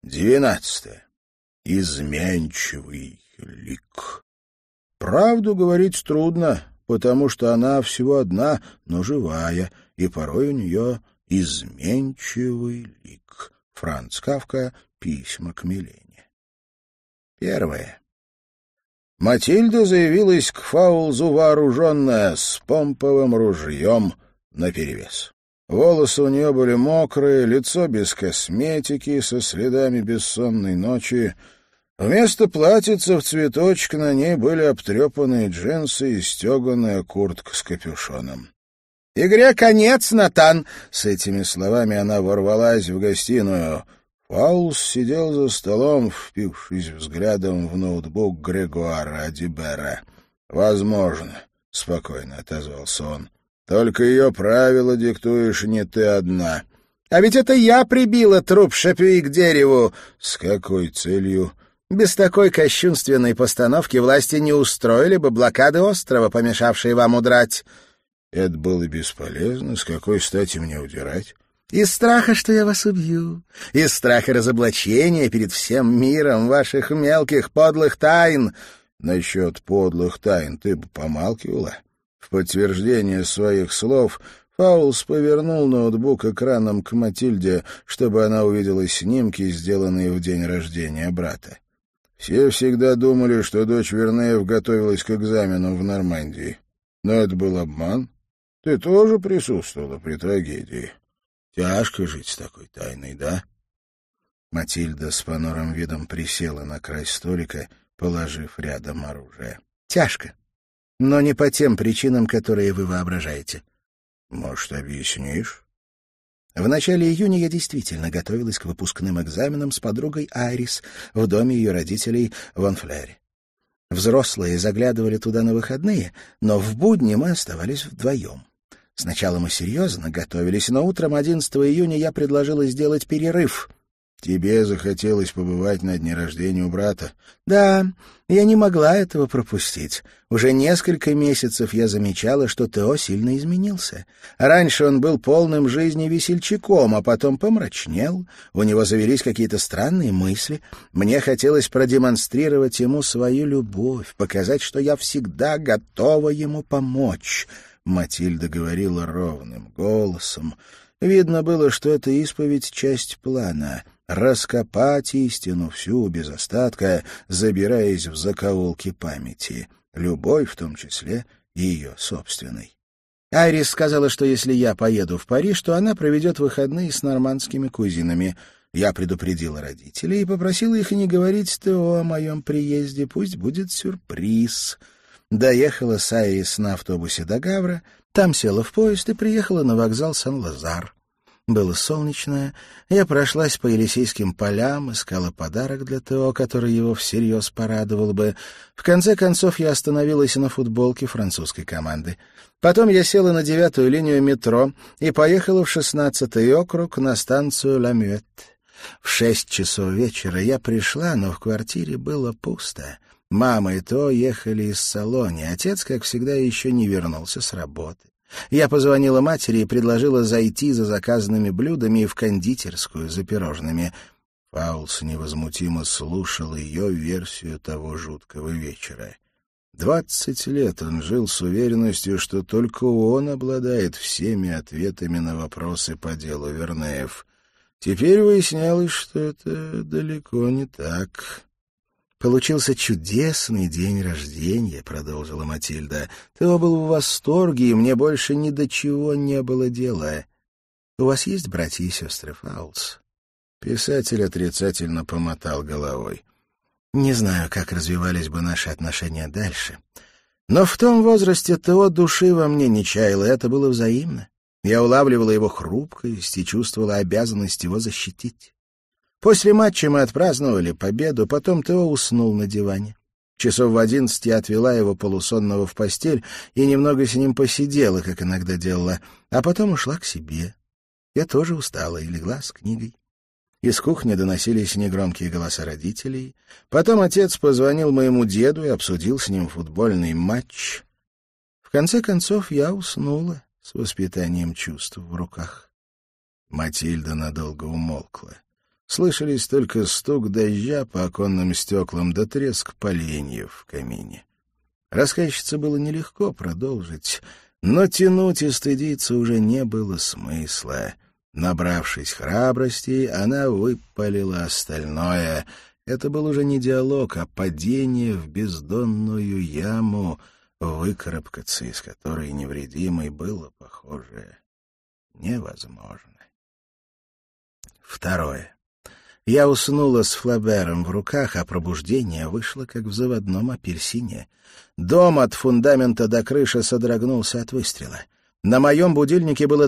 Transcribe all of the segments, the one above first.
12. Изменчивый лик. Правду говорить трудно, потому что она всего одна, но живая, и порой у нее изменчивый лик. Франц Кафка. Письма к Милене. 1. Матильда заявилась к Фаулзу вооруженная, с помповым ружьем наперевес. Волосы у нее были мокрые, лицо без косметики, со следами бессонной ночи. Вместо платьица в цветочек на ней были обтрепанные джинсы и стеганая куртка с капюшоном. «Игре конец, Натан!» С этими словами она ворвалась в гостиную. Фаулс сидел за столом, впившись взглядом в ноутбук Грегуара Адибера. «Возможно», — спокойно отозвался он. «Только ее правила диктуешь не ты одна». «А ведь это я прибила труп Шапюи к дереву». «С какой целью?» «Без такой кощунственной постановки власти не устроили бы блокады острова, помешавшие вам удрать». «Это было бесполезно. С какой стати мне удирать?» «Из страха, что я вас убью. Из страха разоблачения перед всем миром ваших мелких подлых тайн». «Насчет подлых тайн ты бы помалкивала». В подтверждение своих слов Фаулс повернул ноутбук экраном к Матильде, чтобы она увидела снимки, сделанные в день рождения брата. Все всегда думали, что дочь Вернеев готовилась к экзамену в Нормандии. Но это был обман. Ты тоже присутствовала при трагедии. Тяжко жить с такой тайной, да? Матильда с понурым видом присела на край столика, положив рядом оружие. Тяжко. Но не по тем причинам, которые вы воображаете. Может, объяснишь? В начале июня я действительно готовилась к выпускным экзаменам с подругой Айрис в доме ее родителей в Онфлере. Взрослые заглядывали туда на выходные, но в будни мы оставались вдвоем. Сначала мы серьезно готовились, но утром 11 июня я предложила сделать перерыв. Тебе захотелось побывать на дне рождения у брата? Да, я не могла этого пропустить. Уже несколько месяцев я замечала, что Тео сильно изменился. Раньше он был полным жизни весельчаком, а потом помрачнел. У него завелись какие-то странные мысли. Мне хотелось продемонстрировать ему свою любовь, показать, что я всегда готова ему помочь. Матильда говорила ровным голосом. Видно было, что эта исповедь — часть плана — раскопать истину всю без остатка, забираясь в закоулки памяти, любовь в том числе и ее собственной. Айрис сказала, что если я поеду в Париж, то она проведет выходные с нормандскими кузинами. Я предупредила родителей и попросила их не говорить Тео о моем приезде, пусть будет сюрприз. Доехала с Айрис на автобусе до Гавра, там села в поезд и приехала на вокзал Сан-Лазар. Было солнечно, я прошлась по Елисейским полям, искала подарок для Тео, который его всерьез порадовал бы. В конце концов я остановилась на футболке французской команды. Потом я села на 9-ю линию метро и поехала в 16-й округ на станцию Ла-Мюэт. В 6 часов вечера я пришла, но в квартире было пусто. Мама и Тео ехали из Салони, отец, как всегда, еще не вернулся с работы. Я позвонила матери и предложила зайти за заказанными блюдами и в кондитерскую за пирожными. Фаулс невозмутимо слушал ее версию того жуткого вечера. 20 лет он жил с уверенностью, что только он обладает всеми ответами на вопросы по делу Вернеев. Теперь выяснялось, что это далеко не так. «Получился чудесный день рождения», — продолжила Матильда. «Тео был в восторге, и мне больше ни до чего не было дела. У вас есть братья и сестры, Фаулс?» Писатель отрицательно помотал головой. «Не знаю, как развивались бы наши отношения дальше. Но в том возрасте Тео души во мне не чаял, и это было взаимно. Я улавливала его хрупкость и чувствовала обязанность его защитить. После матча мы отпраздновали победу, потом Тео уснул на диване. Часов в 11 я отвела его полусонного в постель и немного с ним посидела, как иногда делала, а потом ушла к себе. Я тоже устала и легла с книгой. Из кухни доносились негромкие голоса родителей. Потом отец позвонил моему деду и обсудил с ним футбольный матч. В конце концов я уснула с воспитанием чувств в руках. Матильда надолго умолкла. Слышались только стук дождя по оконным стеклам да треск поленьев в камине. Рассказчице было нелегко продолжить, но тянуть и стыдиться уже не было смысла. Набравшись храбрости, она выпалила остальное. Это был уже не диалог, а падение в бездонную яму, выкарабкаться из которой невредимой было, похоже, невозможно. 2. Я уснула с Флабером в руках, а пробуждение вышло, как в заводном апельсине. Дом от фундамента до крыши содрогнулся от выстрела. На моем будильнике было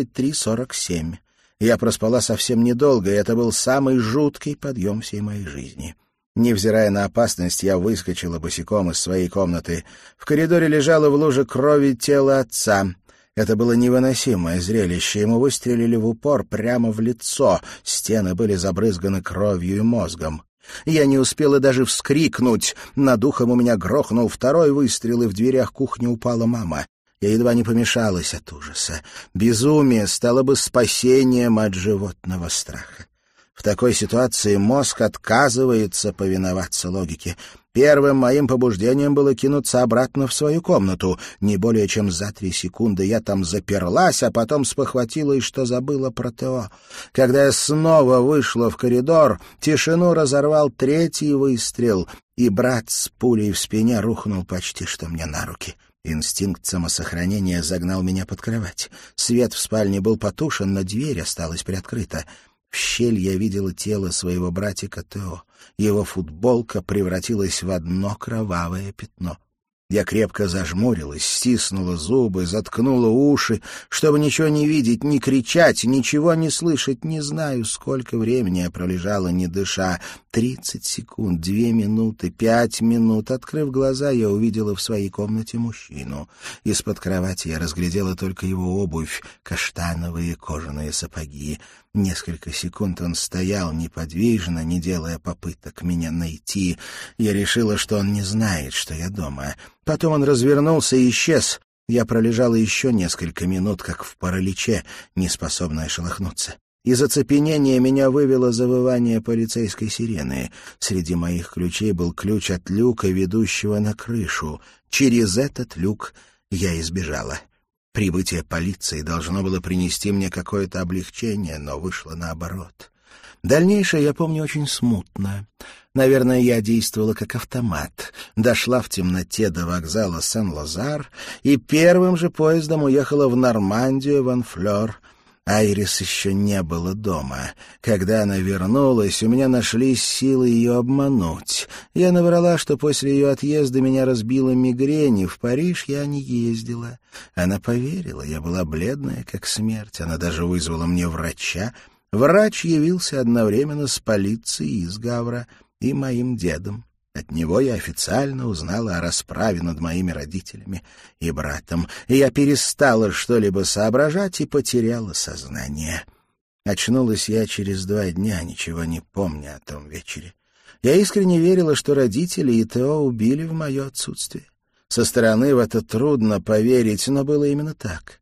23:47. Я проспала совсем недолго, и это был самый жуткий подъем всей моей жизни. Невзирая на опасность, я выскочила босиком из своей комнаты. В коридоре лежало в луже крови тело отца. Это было невыносимое зрелище. Ему выстрелили в упор прямо в лицо. Стены были забрызганы кровью и мозгом. Я не успела даже вскрикнуть. Над ухом у меня грохнул второй выстрел, и в дверях кухни упала мама. Я едва не помешалась от ужаса. Безумие стало бы спасением от животного страха. В такой ситуации мозг отказывается повиноваться логике. Первым моим побуждением было кинуться обратно в свою комнату. Не более чем за 3 секунды я там заперлась, а потом спохватилась, что забыла про ТО. Когда я снова вышла в коридор, тишину разорвал 3-й выстрел, и брат с пулей в спине рухнул почти что мне на руки. Инстинкт самосохранения загнал меня под кровать. Свет в спальне был потушен, но дверь осталась приоткрыта. В щель я видела тело своего братика Тео. Его футболка превратилась в одно кровавое пятно. Я крепко зажмурилась, стиснула зубы, заткнула уши, чтобы ничего не видеть, не кричать, ничего не слышать. Не знаю, сколько времени я пролежала, не дыша. 30 секунд, 2 минуты, 5 минут. Открыв глаза, я увидела в своей комнате мужчину. Из-под кровати я разглядела только его обувь, каштановые кожаные сапоги. Несколько секунд он стоял неподвижно, не делая попыток меня найти. Я решила, что он не знает, что я дома. Потом он развернулся и исчез. Я пролежала еще несколько минут, как в параличе, неспособная шелохнуться. Из оцепенения меня вывело завывание полицейской сирены. Среди моих ключей был ключ от люка, ведущего на крышу. Через этот люк я избежала. Прибытие полиции должно было принести мне какое-то облегчение, но вышло наоборот. Дальнейшее я помню очень смутно. Наверное, я действовала как автомат. Дошла в темноте до вокзала Сен-Лазар и первым же поездом уехала в Нормандию, в Анфлёр. Айрис еще не было дома. Когда она вернулась, у меня нашлись силы ее обмануть. Я наврала, что после ее отъезда меня разбила мигрень, и в Париж я не ездила. Она поверила, я была бледная, как смерть. Она даже вызвала мне врача. Врач явился одновременно с полицией из Гавра и моим дедом. От него я официально узнала о расправе над моими родителями и братом, и я перестала что-либо соображать и потеряла сознание. Очнулась я через 2 дня, ничего не помня о том вечере. Я искренне верила, что родители и Тео убили в мое отсутствие. Со стороны в это трудно поверить, но было именно так.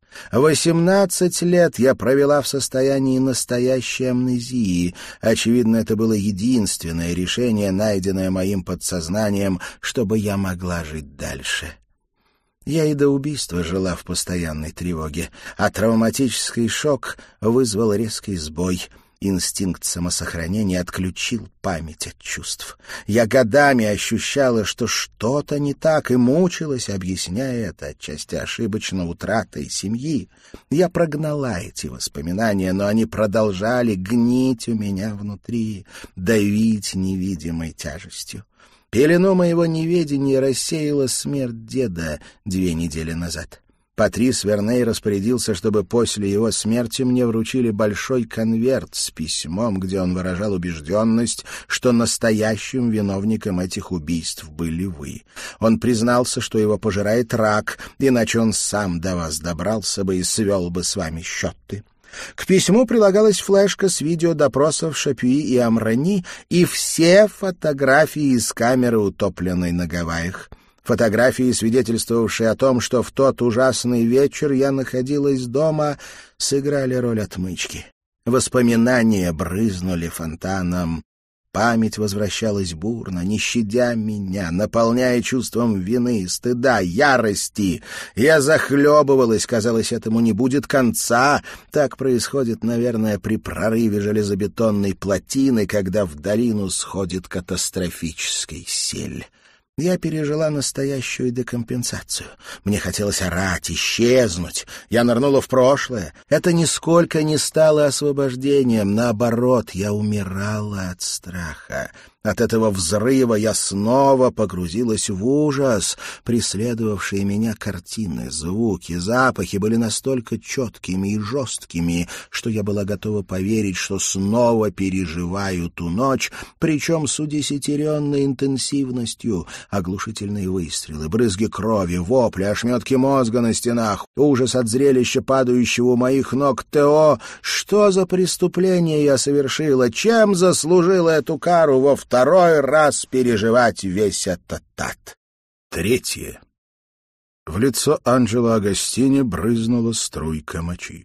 18 лет я провела в состоянии настоящей амнезии. Очевидно, это было единственное решение, найденное моим подсознанием, чтобы я могла жить дальше. Я и до убийства жила в постоянной тревоге, а травматический шок вызвал резкий сбой. Инстинкт самосохранения отключил память от чувств. Я годами ощущала, что что-то не так, и мучилась, объясняя это отчасти ошибочно утратой семьи. Я прогнала эти воспоминания, но они продолжали гнить у меня внутри, давить невидимой тяжестью. Пелену моего неведения рассеяла смерть деда 2 недели назад. Патрис Верней распорядился, чтобы после его смерти мне вручили большой конверт с письмом, где он выражал убежденность, что настоящим виновником этих убийств были вы. Он признался, что его пожирает рак, иначе он сам до вас добрался бы и свел бы с вами счеты. К письму прилагалась флешка с видеодопросов Шапюи и Амрани и все фотографии из камеры, утопленной на Гавайях. Фотографии, свидетельствовавшие о том, что в тот ужасный вечер я находилась дома, сыграли роль отмычки. Воспоминания брызнули фонтаном. Память возвращалась бурно, не щадя меня, наполняя чувством вины, стыда, ярости. Я захлебывалась, казалось, этому не будет конца. Так происходит, наверное, при прорыве железобетонной плотины, когда в долину сходит катастрофический сель. Я пережила настоящую декомпенсацию. Мне хотелось орать, исчезнуть. Я нырнула в прошлое. Это нисколько не стало освобождением. Наоборот, я умирала от страха. От этого взрыва я снова погрузилась в ужас. Преследовавшие меня картины, звуки, запахи были настолько четкими и жесткими, что я была готова поверить, что снова переживаю ту ночь, причем с удесятеренной интенсивностью. Оглушительные выстрелы, брызги крови, вопли, ошметки мозга на стенах, ужас от зрелища падающего у моих ног Тео. Что за преступление я совершила? Чем заслужила эту кару во второй раз переживать весь этот ад? Третье. В лицо Анджело Агостини брызнула струйка мочи.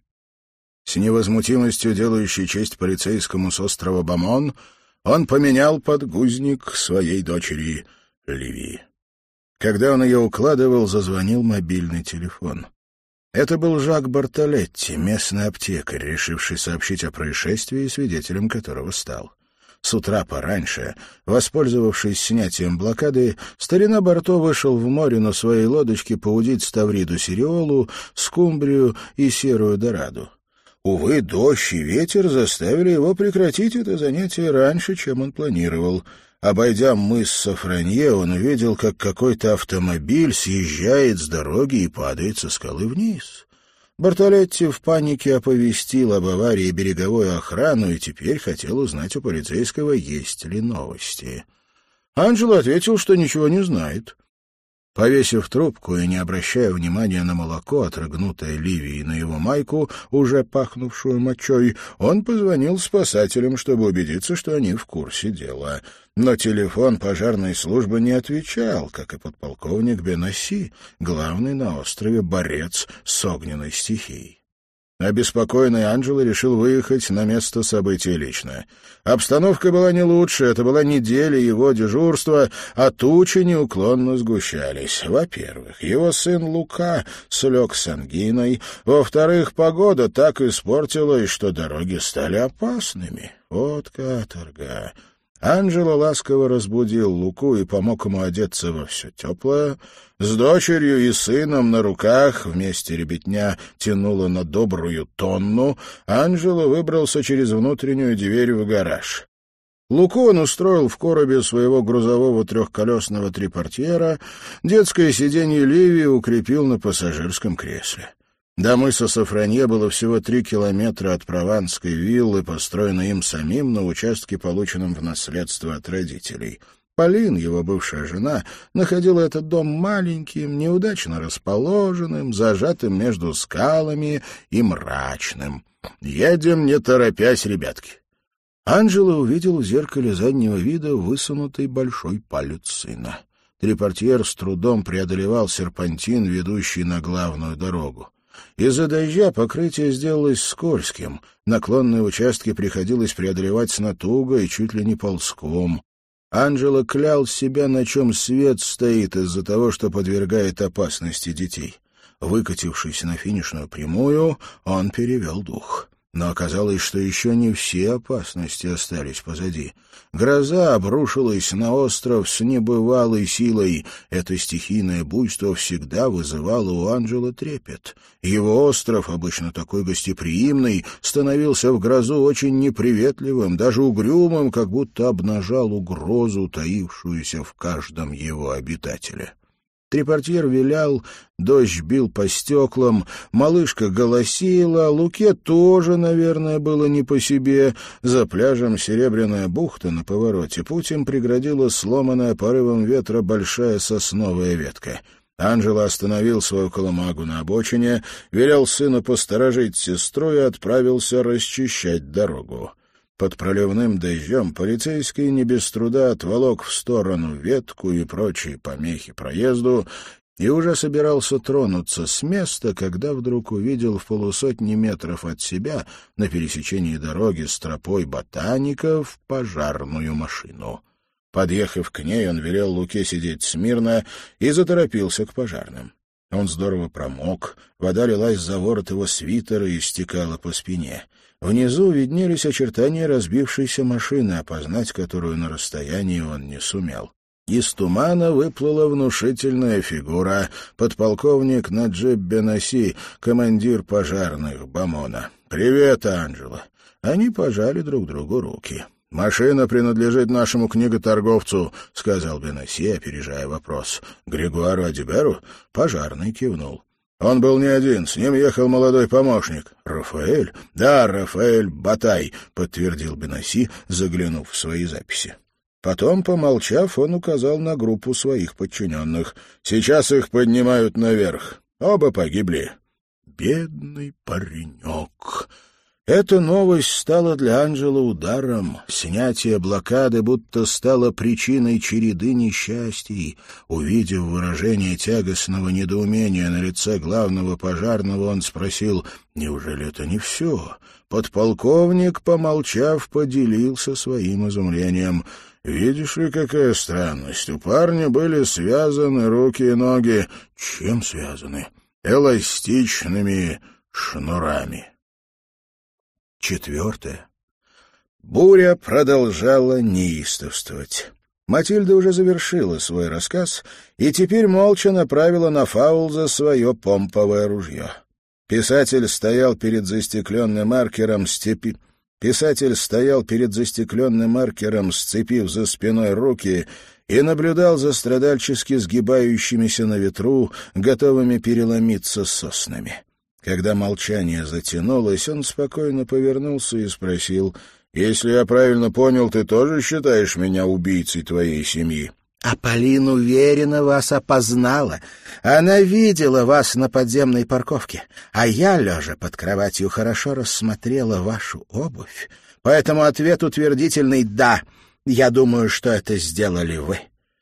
С невозмутимостью, делающей честь полицейскому с острова Бамон, он поменял подгузник своей дочери Ливии. Когда он ее укладывал, зазвонил мобильный телефон. Это был Жак Бартолетти, местный аптекарь, решивший сообщить о происшествии, свидетелем которого стал. С утра пораньше, воспользовавшись снятием блокады, старина Барто вышел в море на своей лодочке поудить ставриду сириолу, скумбрию и серую дораду. Увы, дождь и ветер заставили его прекратить это занятие раньше, чем он планировал. Обойдя мыс Сафранье, он увидел, как какой-то автомобиль съезжает с дороги и падает со скалы вниз. Бартолетти в панике оповестил об аварии береговую охрану и теперь хотел узнать у полицейского, есть ли новости. Анджело ответил, что ничего не знает. Повесив трубку и не обращая внимания на молоко, отрыгнутое Ливией на его майку, уже пахнувшую мочой, он позвонил спасателям, чтобы убедиться, что они в курсе дела. Но телефон пожарной службы не отвечал, как и подполковник Бенасси, главный на острове борец с огненной стихией. Обеспокоенный Анджело решил выехать на место события лично. Обстановка была не лучше, это была неделя его дежурства, а тучи неуклонно сгущались. Во-первых, его сын Лука слег с ангиной, во-вторых, погода так испортилась, что дороги стали опасными. Вот каторга. Анджело ласково разбудил Луку и помог ему одеться во все теплое. С дочерью и сыном на руках, вместе ребятня тянула на добрую тонну, Анджело выбрался через внутреннюю дверь в гараж. Луку он устроил в коробе своего грузового трехколесного трипортьера, детское сиденье Ливии укрепил на пассажирском кресле. До мыса Сафранье было всего 3 километра от прованской виллы, построенной им самим на участке, полученном в наследство от родителей. Полин, его бывшая жена, находила этот дом маленьким, неудачно расположенным, зажатым между скалами и мрачным. «Едем, не торопясь, ребятки». Анджело увидел в зеркале заднего вида высунутый большой палец сына. Трипортьер с трудом преодолевал серпантин, ведущий на главную дорогу. Из-за дождя покрытие сделалось скользким, наклонные участки приходилось преодолевать с натугой и чуть ли не ползком. Анджело клял себя, на чем свет стоит, из-за того, что подвергает опасности детей. Выкатившись на финишную прямую, он перевел дух. Но оказалось, что еще не все опасности остались позади. Гроза обрушилась на остров с небывалой силой. Это стихийное буйство всегда вызывало у Анджело трепет. Его остров, обычно такой гостеприимный, становился в грозу очень неприветливым, даже угрюмым, как будто обнажал угрозу, таившуюся в каждом его обитателе. Трипортьер вилял, дождь бил по стеклам, малышка голосила, Луке тоже, наверное, было не по себе. За пляжем Серебряная бухта на повороте путь им преградила сломанная порывом ветра большая сосновая ветка. Анджело остановил свою колымагу на обочине, велел сыну посторожить сестру и отправился расчищать дорогу. Под проливным дождем полицейский не без труда отволок в сторону ветку и прочие помехи проезду и уже собирался тронуться с места, когда вдруг увидел в 150 метров от себя на пересечении дороги с тропой Ботаников пожарную машину. Подъехав к ней, он велел Луке сидеть смирно и заторопился к пожарным. Он здорово промок, вода лилась за ворот его свитера и стекала по спине. Внизу виднелись очертания разбившейся машины, опознать которую на расстоянии он не сумел. Из тумана выплыла внушительная фигура, подполковник Наджиб Бенаси, командир пожарных Бамона. «Привет, Анджело!» Они пожали друг другу руки. «Машина принадлежит нашему книготорговцу», — сказал Бенаси, опережая вопрос. «Григуару Адиберу?» Пожарный кивнул. «Он был не один, с ним ехал молодой помощник». «Рафаэль?» «Да, Рафаэль Батай», — подтвердил Бенаси, заглянув в свои записи. Потом, помолчав, он указал на группу своих подчиненных. «Сейчас их поднимают наверх. Оба погибли». «Бедный паренек». Эта новость стала для Анджело ударом. Снятие блокады будто стало причиной череды несчастий. Увидев выражение тягостного недоумения на лице главного пожарного, он спросил: «Неужели это не все?» Подполковник, помолчав, поделился своим изумлением. «Видишь ли, какая странность? У парня были связаны руки и ноги». «Чем связаны?» «Эластичными шнурами». 4. Буря продолжала неистовствовать. Матильда уже завершила свой рассказ и теперь молча направила на Фаулза свое помповое ружье. Писатель стоял перед застекленным маркером, сцепив за спиной руки, и наблюдал за страдальчески сгибающимися на ветру, готовыми переломиться соснами. Когда молчание затянулось, он спокойно повернулся и спросил: «Если я правильно понял, ты тоже считаешь меня убийцей твоей семьи?» «Аполлин уверенно вас опознала. Она видела вас на подземной парковке, а я, лежа под кроватью, хорошо рассмотрела вашу обувь. Поэтому ответ утвердительный «да». Я думаю, что это сделали вы».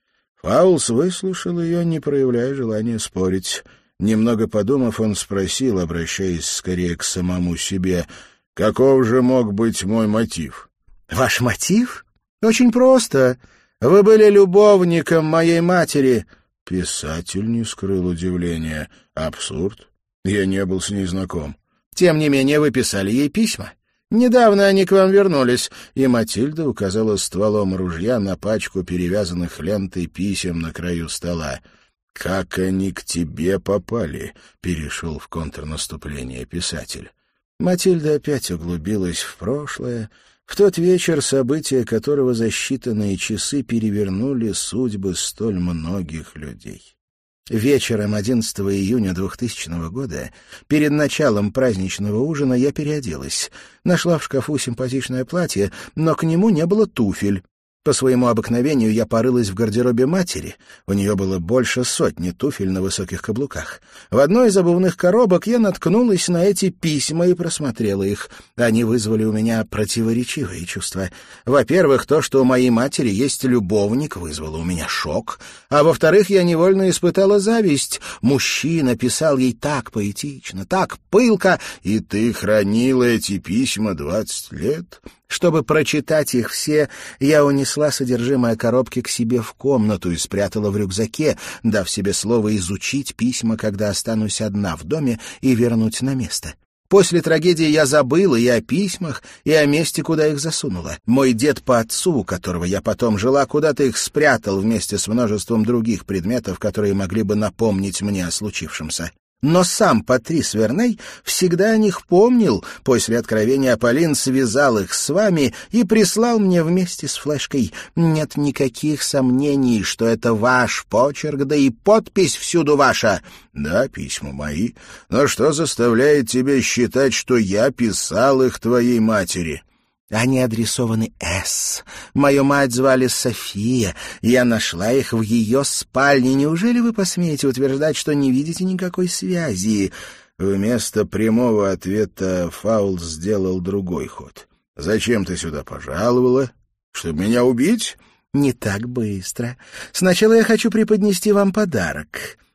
Фаулс выслушал ее, не проявляя желания спорить. Немного подумав, он спросил, обращаясь скорее к самому себе: «Каков же мог быть мой мотив?» «Ваш мотив? Очень просто. Вы были любовником моей матери». Писатель не скрыл удивления. «Абсурд. Я не был с ней знаком». «Тем не менее, вы писали ей письма. Недавно они к вам вернулись». И Матильда указала стволом ружья на пачку перевязанных лентой писем на краю стола. «Как они к тебе попали?» — перешел в контрнаступление писатель. Матильда опять углубилась в прошлое, в тот вечер, события которого за считанные часы перевернули судьбы столь многих людей. Вечером 11 июня 2000 года, перед началом праздничного ужина, я переоделась. Нашла в шкафу симпатичное платье, но к нему не было туфель. По своему обыкновению я порылась в гардеробе матери. У нее было больше 100 туфель на высоких каблуках. В одной из обувных коробок я наткнулась на эти письма и просмотрела их. Они вызвали у меня противоречивые чувства. Во-первых, то, что у моей матери есть любовник, вызвало у меня шок. А во-вторых, я невольно испытала зависть. Мужчина писал ей так поэтично, так пылко. «И ты хранила эти письма 20 лет?» Чтобы прочитать их все, я унесла содержимое коробки к себе в комнату и спрятала в рюкзаке, дав себе слово изучить письма, когда останусь одна в доме, и вернуть на место. После трагедии я забыла и о письмах, и о месте, куда их засунула. Мой дед по отцу, у которого я потом жила, куда-то их спрятал вместе с множеством других предметов, которые могли бы напомнить мне о случившемся. Но сам Патрис Верней всегда о них помнил. После откровения Аполлин связал их с вами и прислал мне вместе с флешкой. Нет никаких сомнений, что это ваш почерк, да и подпись всюду ваша. Да, письма мои. Но что заставляет тебя считать, что я писал их твоей матери? Они адресованы С. Мою мать звали София. Я нашла их в ее спальне. Неужели вы посмеете утверждать, что не видите никакой связи?» Вместо прямого ответа Фаулс сделал другой ход. «Зачем ты сюда пожаловала? Чтобы меня убить?» «Не так быстро. Сначала я хочу преподнести вам подарок».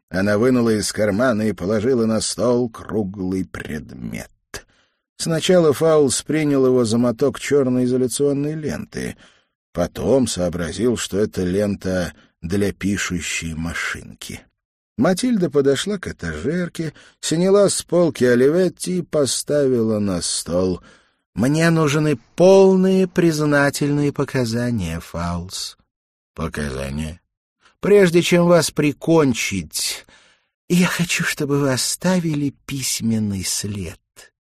Она вынула из кармана и положила на стол круглый предмет. Сначала Фаулс принял его за моток черной изоляционной ленты. Потом сообразил, что это лента для пишущей машинки. Матильда подошла к этажерке, сняла с полки Оливетти и поставила на стол. «Мне нужны полные признательные показания, Фаулс». «Показания?» «Прежде чем вас прикончить, я хочу, чтобы вы оставили письменный след».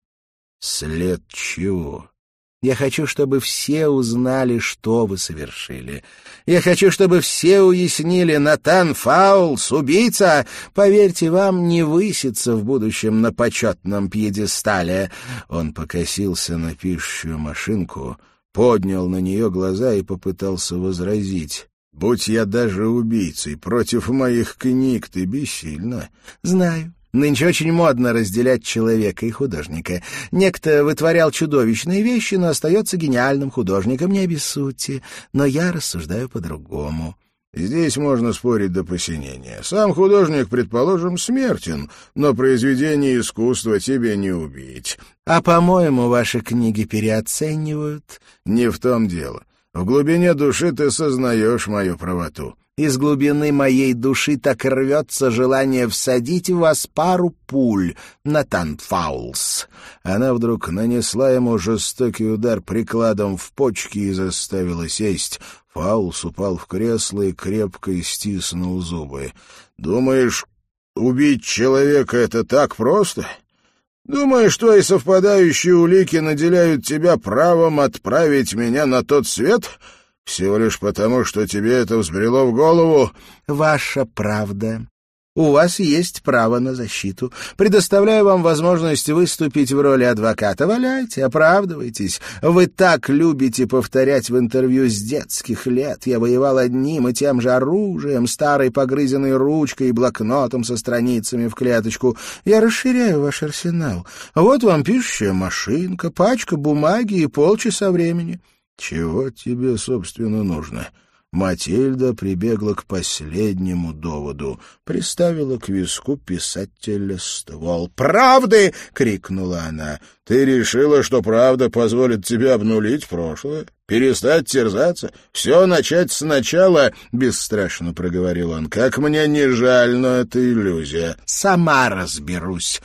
«След чего?» «Я хочу, чтобы все узнали, что вы совершили. Я хочу, чтобы все уяснили, Натан Фаулс, убийца, поверьте, вам не высится в будущем на почетном пьедестале». Он покосился на пишущую машинку, поднял на нее глаза и попытался возразить. «Будь я даже убийцей, против моих книг ты бессильна». «Знаю. Нынче очень модно разделять человека и художника. Некто вытворял чудовищные вещи, но остается гениальным художником, не обессудьте. Но я рассуждаю по-другому». «Здесь можно спорить до посинения. Сам художник, предположим, смертен, но произведение искусства тебе не убить». «А, по-моему, ваши книги переоценивают». «Не в том дело. В глубине души ты сознаешь мою правоту». «Из глубины моей души так рвется желание всадить в вас пару пуль, Натан Фаулс». Она вдруг нанесла ему жестокий удар прикладом в почки и заставила сесть. Фаулс упал в кресло и крепко стиснул зубы. «Думаешь, убить человека — это так просто? Думаешь, твои совпадающие улики наделяют тебя правом отправить меня на тот свет?» Всего лишь потому, что тебе это взбрело в голову?» «Ваша правда. У вас есть право на защиту. Предоставляю вам возможность выступить в роли адвоката. Валяйте, оправдывайтесь. Вы так любите повторять в интервью с детских лет. Я воевал одним и тем же оружием, старой погрызенной ручкой и блокнотом со страницами в клеточку. Я расширяю ваш арсенал. Вот вам пишущая машинка, пачка бумаги и полчаса времени». «Чего тебе, собственно, нужно?» Матильда прибегла к последнему доводу, приставила к виску писателя ствол. «Правды!» — крикнула она. «Ты решила, что правда позволит тебе обнулить прошлое? Перестать терзаться? Все начать сначала?» — бесстрашно проговорил он. «Как мне не жаль, но это иллюзия». «Сама разберусь».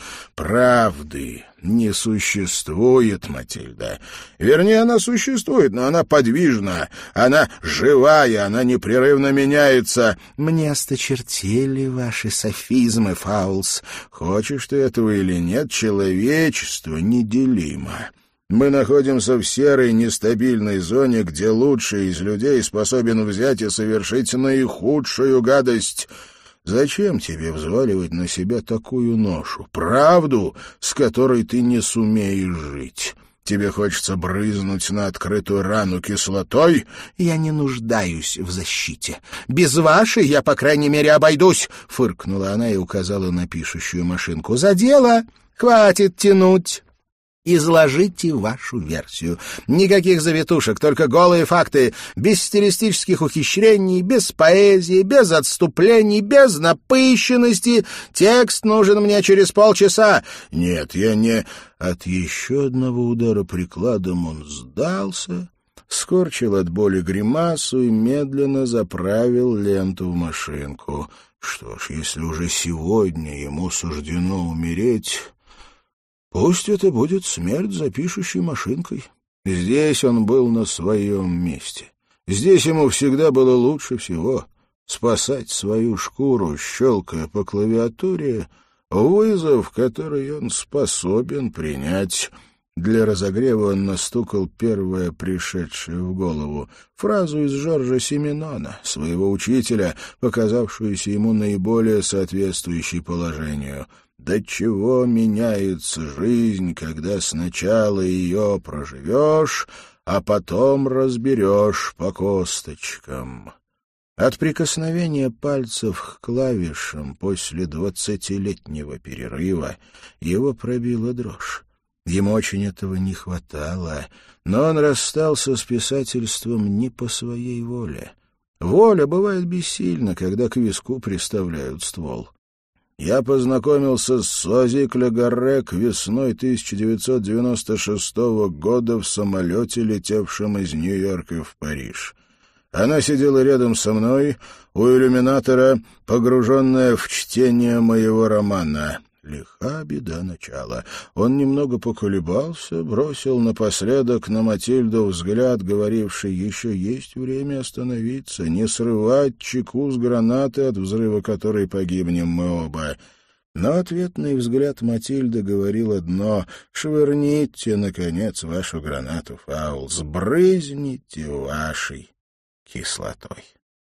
«Правды не существует, Матильда. Вернее, она существует, но она подвижна, она живая, она непрерывно меняется». «Мне осточертели ваши софизмы, Фаулс. Хочешь ты этого или нет, человечество неделимо. Мы находимся в серой, нестабильной зоне, где лучший из людей способен взять и совершить наихудшую гадость». Зачем тебе взваливать на себя такую ношу? Правду, с которой ты не сумеешь жить. Тебе хочется брызнуть на открытую рану кислотой? Я не нуждаюсь в защите. Без вашей я, по крайней мере, обойдусь, — фыркнула она и указала на пишущую машинку. За дело! Хватит тянуть! Изложите вашу версию. Никаких завитушек, только голые факты, без стилистических ухищрений, без поэзии, без отступлений, без напыщенности. Текст нужен мне через полчаса. Нет, я не... От еще одного удара прикладом он сдался, скорчил от боли гримасу и медленно заправил ленту в машинку. Что ж, если уже сегодня ему суждено умереть... Пусть это будет смерть за пишущей машинкой. Здесь он был на своем месте. Здесь ему всегда было лучше всего спасать свою шкуру, щелкая по клавиатуре, вызов, который он способен принять. Для разогрева он настукал первое пришедшее в голову фразу из Жоржа Сименона, своего учителя, показавшуюся ему наиболее соответствующей положению. «До чего меняется жизнь, когда сначала ее проживешь, а потом разберешь по косточкам». От прикосновения пальцев к клавишам после 20-летнего перерыва его пробила дрожь. Ему очень этого не хватало, но он расстался с писательством не по своей воле. Воля бывает бессильна, когда к виску приставляют ствол. Я познакомился с Сози Клегарек весной 1996 года в самолете, летевшем из Нью-Йорка в Париж. Она сидела рядом со мной у иллюминатора, погруженная в чтение моего романа. Лиха беда начала. Он немного поколебался, бросил напоследок на Матильду взгляд, говоривший: «Еще есть время остановиться, не срывать чеку с гранаты, от взрыва которой погибнем мы оба». Но ответный взгляд Матильды говорил одно: «Швырните, наконец, вашу гранату, Фаул, сбрызните вашей кислотой».